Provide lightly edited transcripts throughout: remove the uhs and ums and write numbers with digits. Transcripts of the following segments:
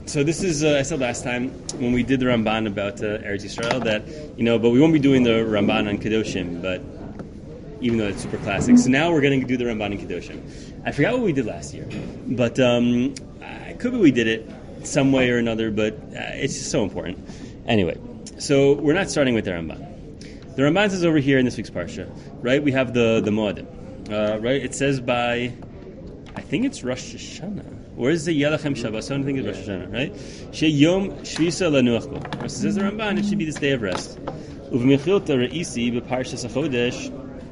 So this is, I said last time when we did the Ramban about Eretz Yisrael that, but we won't be doing the Ramban on Kedoshim, but even though it's super classic. So now we're going to do the Ramban on Kedoshim. I forgot what we did last year, but could be we did it some way or another, but it's just so important. Anyway, so we're not starting with the Ramban. The Ramban says over here in this week's Parsha, right, we have the Moedim, right? It says by, I think it's Rosh Hashanah. Where is the Yalachem Shabbos? I don't think it's Rosh Hashanah, right? She Yom Shvisa Lanuach Bo. It says the Ramban, it should be this day of rest. Uv'mechilta re'isi b'Parshas HaChodesh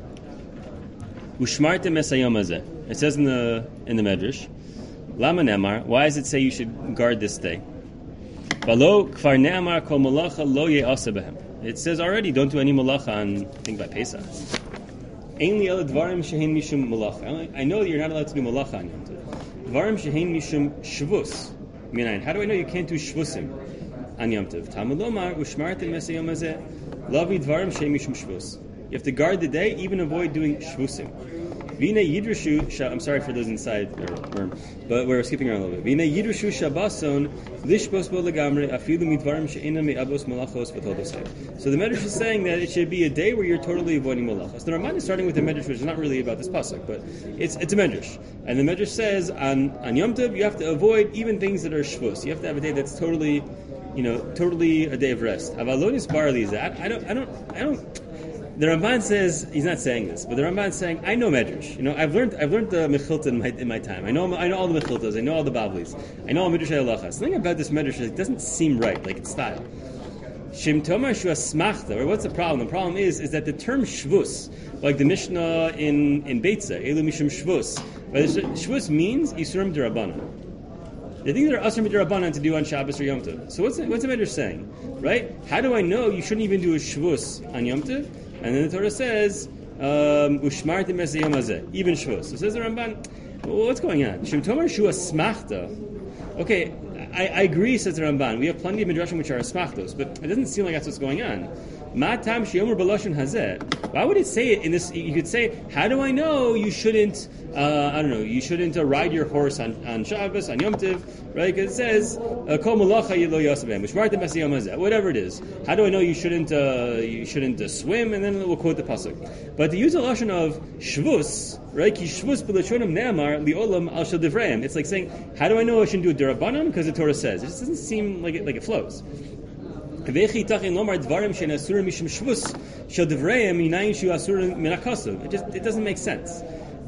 Ushmartem es hayom hazeh. It says in the Medrash, Lama Nemar, why does it say you should guard this day? V'lo kfar ne'amar kol malacha lo ye'asa behem. It says already, don't do any malacha on, I think by Pesach. Ein li el dvarim shehein mishum malacha. I know that you're not allowed to do malacha on Yom Tov. Dvarim shehein mishum shvus. Minayin. How do I know you can't do shvusim on Yom Tov? Talmud lomar ushmartem es hayom hazeh lavi dvarim shehein mishum shvus. You have to guard the day, even avoid doing shvusim. Vina yidrushu. I'm sorry for those inside, but we're skipping around a little bit. Vina yidrushu shabbason lishbos bo legamre afilu midvarim she'ena me'abos malachos v'todosei. So the Medrash is saying that it should be a day where you're totally avoiding malachos. The Ramban is starting with the Medrash, which is not really about this pasuk, but it's a Medrash, and the Medrash says on Yom Tov you have to avoid even things that are shvus. You have to have a day that's totally a day of rest. Avalonis barli is that I don't. The Ramban says he's not saying this, but the Ramban is saying I know Medrash. I've learned the Mechilta in my time. I know all the Mechiltas. I know all the Bavlis. I know all Midrash Halachas. The thing about this Medrash is it doesn't seem right, like its style. Shem Tomar Shua Smachta. Or what's the problem? The problem is that the term Shvus, like the Mishnah in Beitza, Elu Mishum Shvus, but Shvus means Yisurim D'Rabbanan. The things that are Asur D'Rabbanan to do on Shabbos or Yom Tov. So what's the Medrash saying, right? How do I know you shouldn't even do a Shvus on Yom Tov? And then the Torah says, Ushmartim es hayom hazeh, even Shavuos. So says the Ramban, well, what's going on? Shem Tomar Shua Smachta. Okay, I agree, says the Ramban. We have plenty of midrashim which are smachtos, but it doesn't seem like that's what's going on. Ma tam sheyomer b'lashon hazeh. Why would it say it in this? You could say, how do I know you shouldn't? You shouldn't ride your horse on Shabbos, on Yom Tov, right? Because it says, Kol malacha yelo yasabem, Ushmartem es hayom hazeh. Whatever it is, how do I know you shouldn't swim? And then we'll quote the pasuk. But to use a lashon of shvus, right? Ki shvus b'lashonim ne'amar liolam al shel divrayim. It's like saying, how do I know I shouldn't do a derabanan? Because the Torah says. It just doesn't seem like it flows. It doesn't make sense.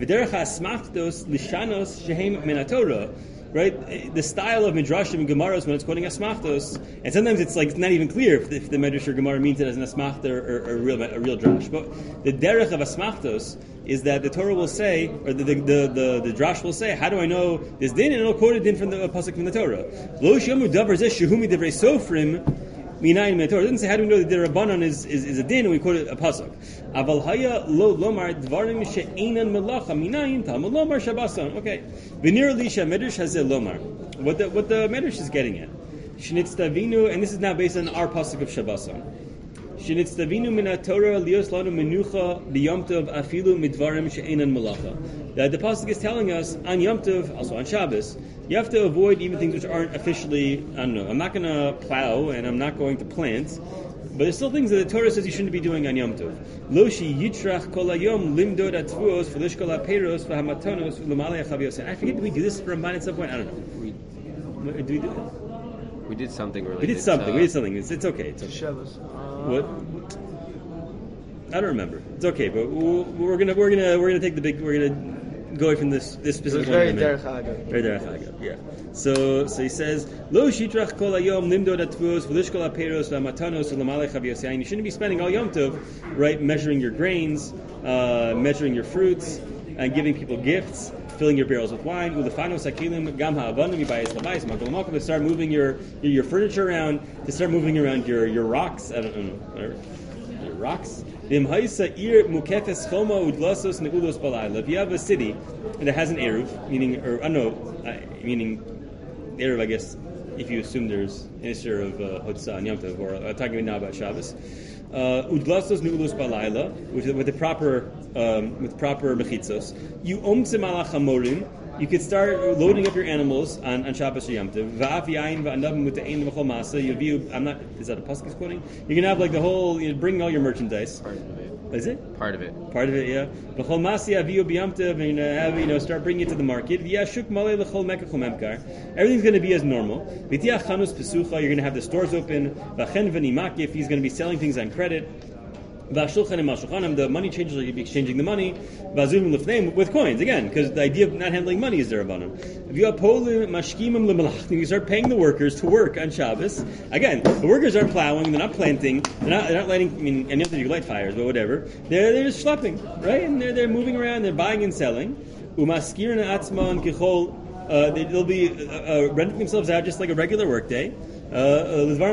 Right? The style of Midrashim and Gemaras when it's quoting Asmachtos, and sometimes it's like it's not even clear if the Midrash or Gemara means it as an Asmachta or a real drash. But the derech of Asmachtos is that the Torah will say, or the drash will say, how do I know this din? And it'll quote a din from the pasuk from the Torah. Lo shamu davar zeh shehumi divrei sofrim. It doesn't say how do we know that the Rabbanon is a din, and we quote a pasuk. Aval haya lo lomar dvarim she'enan melacha minayin talmud lomar shabbason. Okay, v'nir li she'medrash hazeh lomar. What the medrash is getting at, shenitztavinu, and this is now based on our pasuk of shabbason. Shenitztavinu min haTorah lios lanu menucha b'yom tov afilu midvarim she'enan melacha. That the pasuk is telling us on Yom Tov, also on Shabbos, you have to avoid even things which aren't officially, I'm not going to plow and I'm not going to plant, but there's still things that the Torah says you shouldn't be doing on Yom Tov. Lo shi yitrach kol hayom limdod atvuos v'lish kol ha'peiros v'hamatonos v'lemalei ha'chaviyos. I forget, did we do this for Ramban at some point? I don't know. Did we do it? We did something related. We did something. It's okay. It's okay. Shabbos. What? I don't remember. It's okay, but we're gonna take the big. We're gonna go away from this specific one. Very derech agav. Very derech agav. Yeah. So he says, Lo shitrach kol hayom limdod atvuos v'lish kol ha'peiros v'hamatanos v'lemalei chaviyos. You shouldn't be spending all Yom Tov, right, measuring your grains, measuring your fruits, and giving people gifts, filling your barrels with wine. Ulefanos hakilim gam ha'avanim yibayis labayis makol makol. To start moving your furniture around, to start moving around your rocks. I don't know, whatever. Your rocks. If you have a city that has an eruv, meaning eruv, I guess, if you assume there's an issue of Hotzah and Yom Tov, or talking now about Shabbos, udlasos ne'ulos balayla, with the proper mechitzos. You omtze malach hamorim, you could start loading up your animals on Shabbos or Yom Tov. Va'af yayin va'anavim muta'ein v'chol masa. I'm not. Is that a pasuk is quoting? You can have like the whole. Bring all your merchandise. Part of it. Is it? Part of it. Part of it, yeah. V'chol masi aviyu b'Yom Tov, and have start bringing it to the market. V'yashuk malei l'chol mekach u'memkar. Everything's going to be as normal. V'tiach chanus pesucha. You're going to have the stores open. V'chen v'nimakif. He's going to be selling things on credit. The money changers are going to be exchanging the money with coins again, because the idea of not handling money is derabanan. You start paying the workers to work on Shabbos. Again, the workers aren't plowing, they're not planting, they're not lighting. I mean, and you have to do light fires, but whatever. They're just schlepping, right? And they're moving around, they're buying and selling. They'll be renting themselves out just like a regular work day. And all this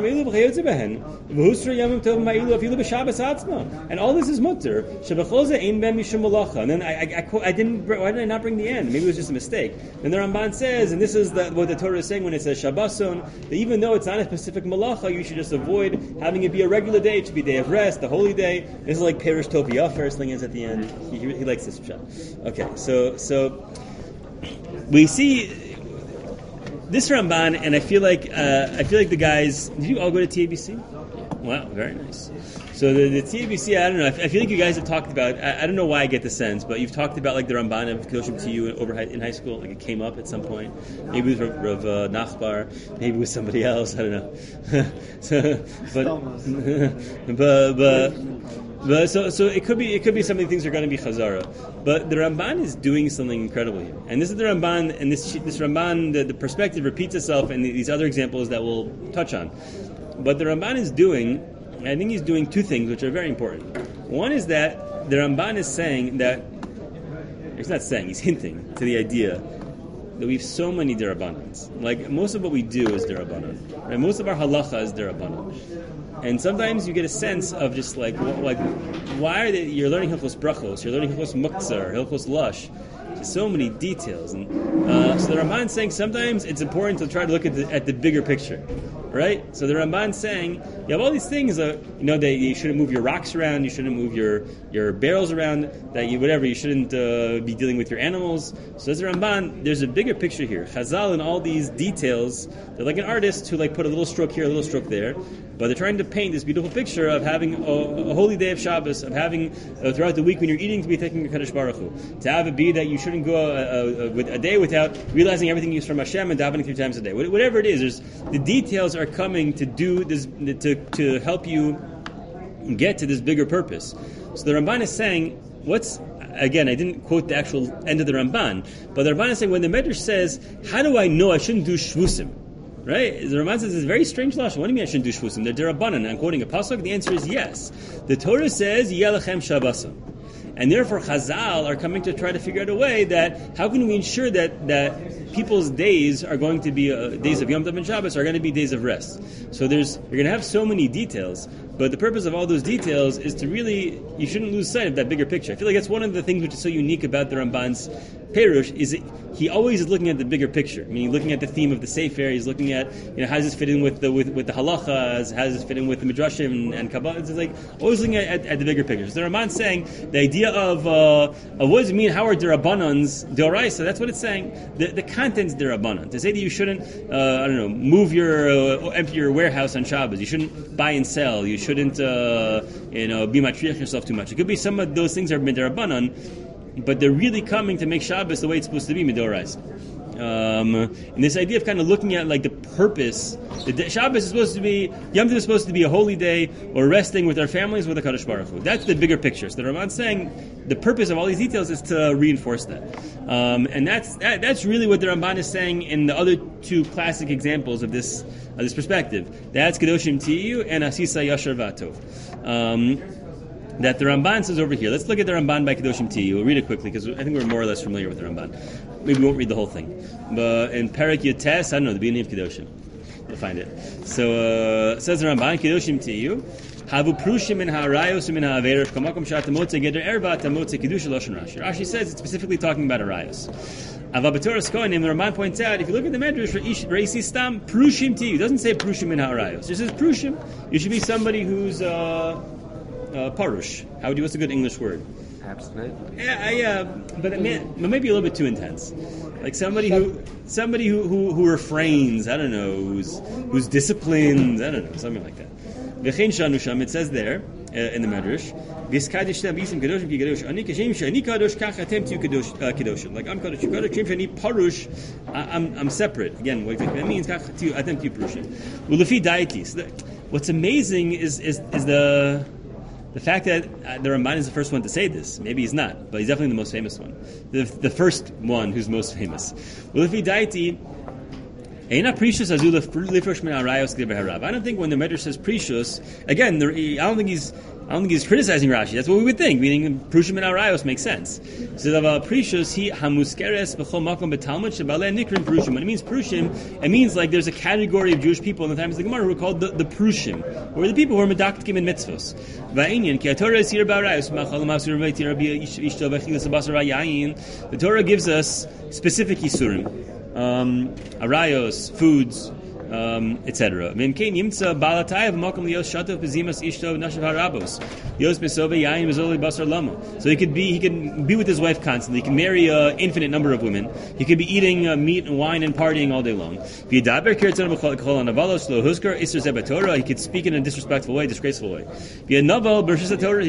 is mutter. And then I didn't. Why did I not bring the end? Maybe it was just a mistake. And the Ramban says, and this is what the Torah is saying when it says Shabboson, that even though it's not a specific malacha, you should just avoid having it be a regular day. It should be day of rest, the holy day. This is like Perish Topiyah. First thing is at the end. He likes this shot. Okay, so we see this Ramban, and I feel like the guys. Did you all go to TABC? Wow, very nice. So the TABC, I don't know. I feel like you guys have talked about. I don't know why I get the sense, but you've talked about like the Ramban of Kedoshim to you in high school. Like it came up at some point. Maybe it was Rav Nachbar. Maybe it was somebody else. I don't know. So it could be something. Things are going to be chazara, but the Ramban is doing something incredible here. And this is the Ramban, and this Ramban, the perspective repeats itself, and these other examples that we'll touch on. But the Ramban is doing, I think he's doing two things which are very important. One is that the Ramban is saying that he's not saying, he's hinting to the idea that we have so many derabbanans. Like most of what we do is derabbanan, right? Most of our halacha is derabbanan. And sometimes you get a sense of just like why are you're learning Hilchos Brachos, you're learning Hilchos Muktzar, Hilchos Lush. There's so many details, and so the Ramban is saying sometimes it's important to try to look at the bigger picture, right? So the Ramban is saying you have all these things, that you shouldn't move your rocks around, you shouldn't move your barrels around, you shouldn't be dealing with your animals. So as the Ramban, there's a bigger picture here. Chazal and all these details, they're like an artist who like put a little stroke here, a little stroke there, but they're trying to paint this beautiful picture of having a holy day of Shabbos, of having throughout the week when you're eating to be thanking Kadosh Baruch Hu. To have it be that you shouldn't go with a day without realizing everything is from Hashem and davening 3 times a day. Whatever it is, the details are coming to do this to help you get to this bigger purpose. So the Ramban is saying, again, I didn't quote the actual end of the Ramban, but the Ramban is saying when the Medrash says, how do I know I shouldn't do shvusim? Right? The Ramban says it's a very strange lashon. What do you mean I shouldn't do shvusim? They're derabanan. I'm quoting a pasuk. The answer is yes. The Torah says yelachem shabboson, and therefore Chazal are coming to try to figure out a way that how can we ensure that people's days are going to be days of Yom Tov and Shabbos are going to be days of rest. So you're going to have so many details, but the purpose of all those details is to really, you shouldn't lose sight of that bigger picture. I feel like that's one of the things which is so unique about the Ramban's Perush is that he always is looking at the bigger picture. I mean, looking at the theme of the Sefer, he's looking at how does this fit in with the halachas, how does this fit in with the midrashim and Kabbalah. It's like always looking at the bigger picture. So the Ramban's saying the idea of what does it mean? How are derabbanans deoraisa? That's what it's saying. The content's derabbanan. To say that you shouldn't, move empty your warehouse on Shabbos. You shouldn't buy and sell. You shouldn't, be matriach yourself too much. It could be some of those things are derabbanan, but they're really coming to make Shabbos the way it's supposed to be, midoraisa. And this idea of kind of looking at like the purpose, Shabbos is supposed to be, Yom Tov is supposed to be a holy day, or resting with our families with the Kadosh Baruch Hu. That's the bigger picture. So the Ramban's saying the purpose of all these details is to reinforce that. And that's really what the Ramban is saying in the other two classic examples of this perspective. That's Kedoshim Tiyu and Asisa Yashar V'Atov. That the Ramban says over here. Let's look at the Ramban by Kedoshim Tiyu. We'll read it quickly because I think we're more or less familiar with the Ramban. Maybe we won't read the whole thing. But in Perek Yotes, I don't know, the beginning of Kedoshim. We'll find it. So it says the Ramban, Kedoshim Tiyu, Havu Prushim min ha'arayos min ha'averos kamakom sh'atamotze geder erba atamotze kedusha loshen Rashi. Rashi says it's specifically talking about arayos. Avabatorah Kohanim, the Ramban points out, if you look at the Medrash, Reisi Stam, Prushim Tiyu. It doesn't say Prushim min ha'arayos. It says Prushim. You should be somebody who's parush. What's a good English word? Abstinent. Yeah, but it may be a little bit too intense. Like somebody who refrains. I don't know, who's disciplined. I don't know, something like that. V'chein shanu sham. It says there in the Medrash. V'skadishtem b'isem kadoshim ki kadosh. Ani kashem shani kadosh kach atem tu kadoshim. Like I'm kadosh, you kadosh. Kashem shani parush. I'm separate. Again, what that means kach tu atem tu parushim. Ulefi daitis. What's amazing is the fact that the Ramban is the first one to say this. Maybe he's not, but he's definitely the most famous one. The first one who's most famous. Ulefi daiti. I don't think when the Medrash says precious, again, I don't think he's criticizing Rashi. That's what we would think. Meaning prushim and arayos makes sense. So precious he hamuskeres b'chol makom b'talmud shebale nikrim prushim. When it means prushim, it means like there's a category of Jewish people in the times of the Gemara who are called the prushim, who are the people who are medaktikim in mitzvos. The Torah gives us specific isurim. Arayos, foods, etc. So he could be with his wife constantly. He can marry an infinite number of women. He could be eating meat and wine and partying all day long. He could speak in a disrespectful way, disgraceful way. He could be a novel versus Torah.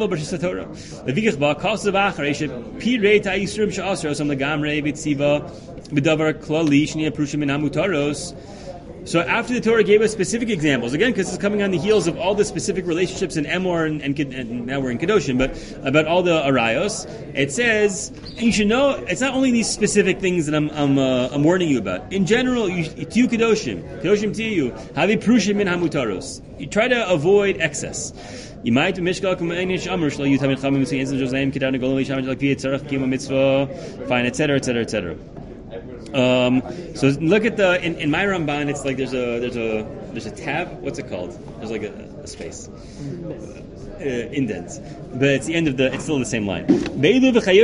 So after the Torah gave us specific examples, again, because it's coming on the heels of all the specific relationships in Emor and now we're in Kedoshim, but about all the Arayos, it says, and you should know, it's not only these specific things that I'm warning you about. In general, Tiyu Kedoshim Tiyu, Havi Prushim min Hamutaros. You try to avoid excess. You might mishkal kumenish amr shlo yutamid chamim so yenzim josayim kidan golom yishav like tzarach kiyum mitzvah, fine, etc., etc., etc. So look at in my Ramban, it's like there's a tab. What's it called? There's like a space, indents, but it's the end of it's still the same line. Right,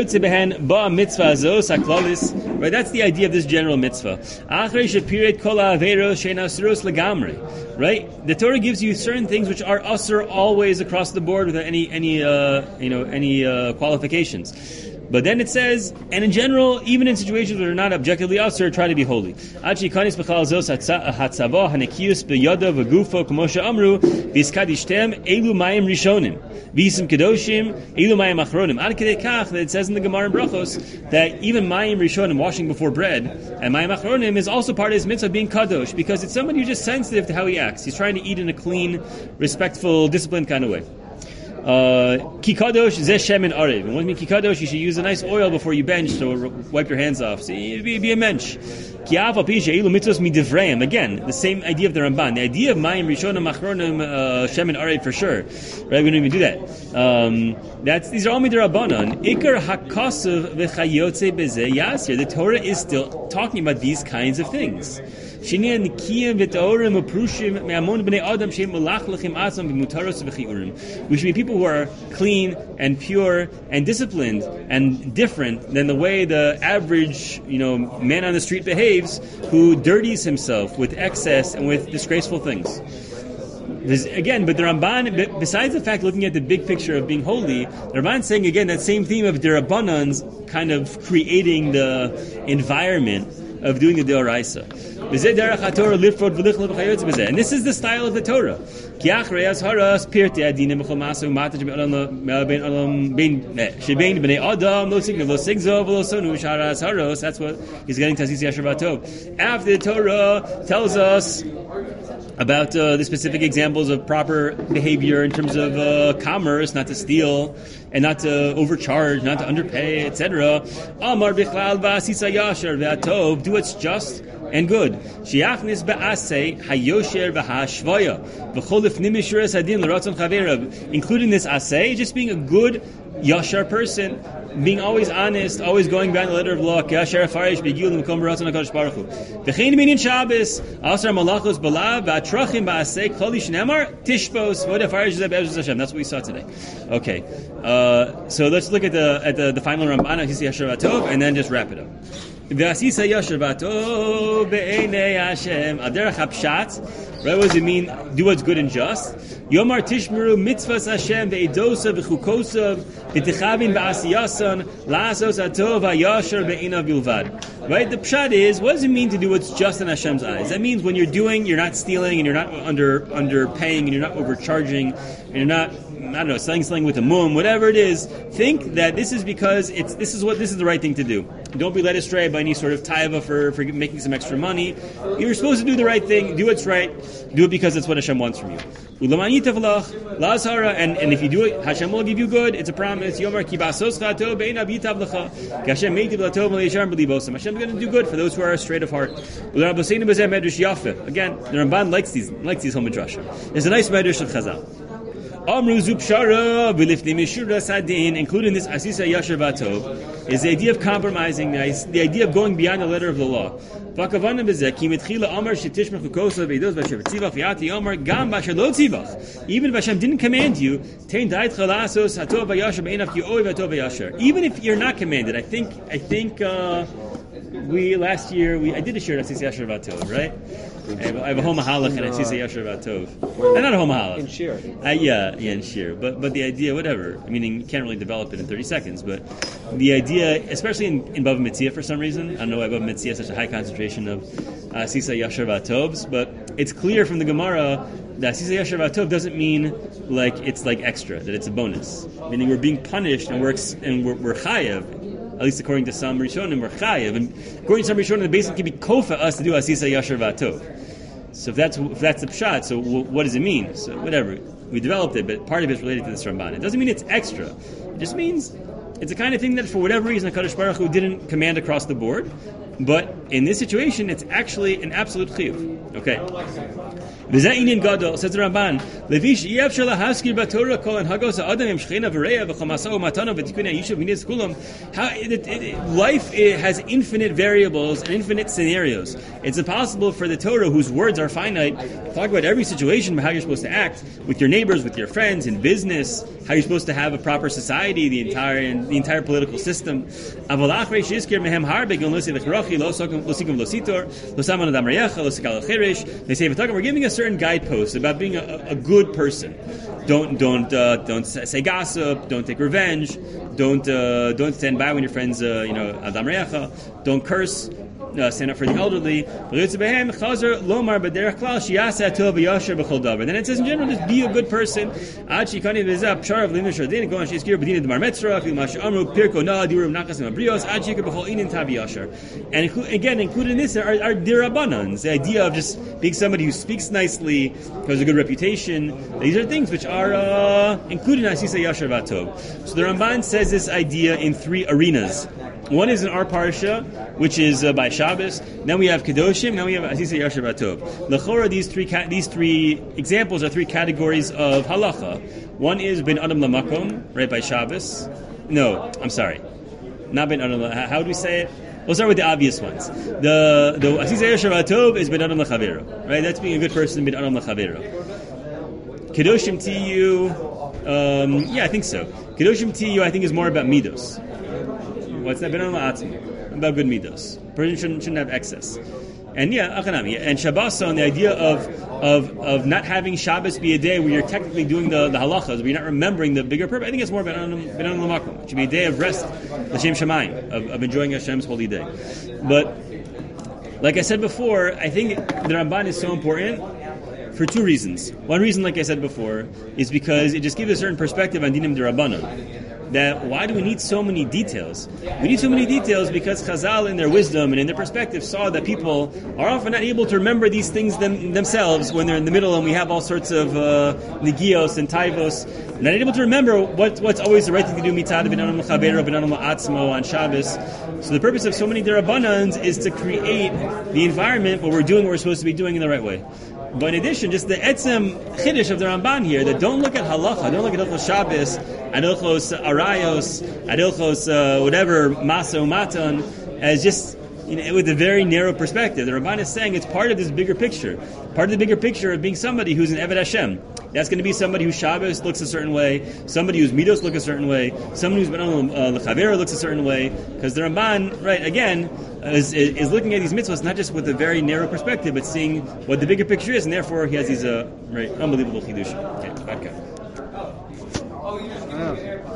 that's the idea of this general mitzvah. Right, the Torah gives you certain things which are usur always across the board without any qualifications. But then it says, and in general, even in situations where they're not objectively usur, try to be holy. It says in the Gemara in Brachos that even mayim rishonim, washing before bread, and mayim achronim is also part of his mitzvah being kadosh, because it's somebody who's just sensitive to how he acts. He's trying to eat in a clean, respectful, disciplined kind of way. Kikadosh zeh shemen arev. And when you mean kikadosh, you should use a nice oil before you bench to wipe your hands off. So you'd be a mensch. Again, the same idea of the Ramban. The idea of mayim rishonim achronim shemen arev for sure. Right? We don't even do that. These are all midrabanan. Ikar hakasav v'chayotze bezeh yasir. The Torah is still talking about these kinds of things. We should be people who are clean and pure and disciplined and different than the way the average, man on the street behaves, who dirties himself with excess and with disgraceful things. Again, but the Ramban, besides the fact looking at the big picture of being holy, the Ramban is saying again that same theme of the Rabbanans kind of creating the environment of doing the Deoraisa. And this is the style of the Torah. That's what he's getting to after the Torah tells us about the specific examples of proper behavior in terms of commerce, not to steal and not to overcharge, not to underpay, etc. Amar bichlal v'asisa yasher v'atov, do what's just and good. Shiachnis ba'aseh hayosher v'hashvaya v'cholif nimishuras hadin l'ratzon chaverav, including this aseh, just being a good yashar person, being always honest, always going by the letter of law. Yashar farish begil l'makom b'ratzon hakadosh baruch hu. V'chein minin Shabbos asar malachos b'lav v'atrachim ba'aseh klali shneimar tishbos v'odeh farish zeh be'ezus Hashem. That's what we saw today. Okay, so let's look at the final Ramban of Yashar v'atov and then just wrap it up. V'asisa yashar v'atov be'enei Hashem aderech hapshat. Right? What does it mean? Do what's good and just. Yomar tishmeru mitzvahs Hashem ve'edosa v'chukosav v'tichavin ba'asiyasan la'asos atov ha'yashar be'inav bilvad. Right? The pshat is, what does it mean to do what's just in Hashem's eyes? That means when you're not stealing, and you're not underpaying, and you're not overcharging, and you're not, selling with a mum, whatever it is, think that this is because this is the right thing to do. Don't be led astray by any sort of taiva for making some extra money. You're supposed to do the right thing, do what's right, do it because it's what Hashem wants from you. And if you do it, Hashem will give you good. It's a promise. Hashem is going to do good for those who are straight of heart. Again, the Ramban likes these whole midrash. There's a nice midrash of Chazal. Amru Zupshara, including this Asisa Yasher Vatov, is the idea of compromising, the idea of going beyond the letter of the law. Even if Hashem didn't command you, even if you're not commanded, I think last year I did a shir Asisa Yasher Vatov, right? I have a home halach and Asisa Yasher Vatov. Not a home halach. In shir. In shir. But the idea, whatever. I mean, you can't really develop it in 30 seconds. But the idea, especially in Bava Metzia for some reason, I don't know why Bava Metzia has such a high concentration of Asisa Yasher Vatovs, but it's clear from the Gemara that Asisa Yasher Vatov doesn't mean like it's like extra, that it's a bonus. Meaning we're being punished and we're chayav. At least according to some Rishonim, we're chayav, and according to some Rishonim, the basic can be kofa us to do Asisa Yasher Vatov. So if that's the pshat, so what does it mean? So whatever, we developed it, but part of it's related to this Ramban. It doesn't mean it's extra. It just means it's the kind of thing that for whatever reason HaKadosh Baruch Hu didn't command across the board. But in this situation, it's actually an absolute chiyuv. Okay. V'zeh inyan gadol, says the Ramban, Levish yevshel haskir b'Torah kol en hagos ha'adam im shchena v'reya v'chamasao matano v'tikuna yishuv minis kulam. Life has infinite variables and infinite scenarios. It's impossible for the Torah, whose words are finite, to talk about every situation, about how you're supposed to act with your neighbors, with your friends, in business, how you're supposed to have a proper society, the entire political system. We're giving a certain guidepost about being a good person. Don't say gossip. Don't take revenge. Don't stand by when your friends adam reyecha. Don't curse. Stand up for the elderly. Then it says in general, just be a good person. And again, included in this are dirabanans, the idea of just being somebody who speaks nicely, who has a good reputation. These are things which are included in Asisa Yasher Vatov. So the Ramban says this idea in three arenas. One is in our parsha, which is by Shabbos. Then we have Kedoshim. Then we have Asisa Yasher Vatov. L'chora, these three examples are three categories of halacha. One is Ben Adam Lamakom, right, by Shabbos. No, I'm sorry, not Ben Adam. How do we say it? We'll start with the obvious ones. The Asisa Yasher Vatov is Ben Adam L'Chavero, right? That's being a good person, Ben Adam L'Chavero. Kedoshim Tiyu, I think so. Kedoshim Tiyu, I think, is more about midos. What's that? About good midos. Person shouldn't have excess. And achanami. And Shabbos, on the idea of not having Shabbos be a day where you're technically doing the halachas, where you're not remembering the bigger purpose. I think it's more ben l'makom. It should be a day of rest, l'shem shamayim, of enjoying Hashem's holy day. But like I said before, I think the Ramban is so important for two reasons. One reason, like I said before, is because it just gives a certain perspective on dinim d'Rabbanan. That why do we need so many details? We need so many details because Chazal, in their wisdom and in their perspective, saw that people are often not able to remember these things themselves when they're in the middle and we have all sorts of negios and taivos. Not able to remember what's always the right thing to do, mitzad, b'nanam l'chavero, b'nanam l'atzmo, on Shabbos. So the purpose of so many derabanans is to create the environment where we're doing what we're supposed to be doing in the right way. But in addition, just the etzem chiddush of the Ramban here, that don't look at halacha, don't look at Hilchos Shabbos, at Hilchos Arayos, at Hilchos whatever, Masa Umatan, as just with a very narrow perspective. The Ramban is saying it's part of this bigger picture. Part of the bigger picture of being somebody who's an Eved Hashem. That's going to be somebody whose Shabbos looks a certain way, somebody whose Midos look a certain way, somebody whose L'Chavera looks a certain way, because the Ramban, right, again, is looking at these mitzvahs not just with a very narrow perspective, but seeing what the bigger picture is, and therefore he has these unbelievable chidushim. Okay, vodka.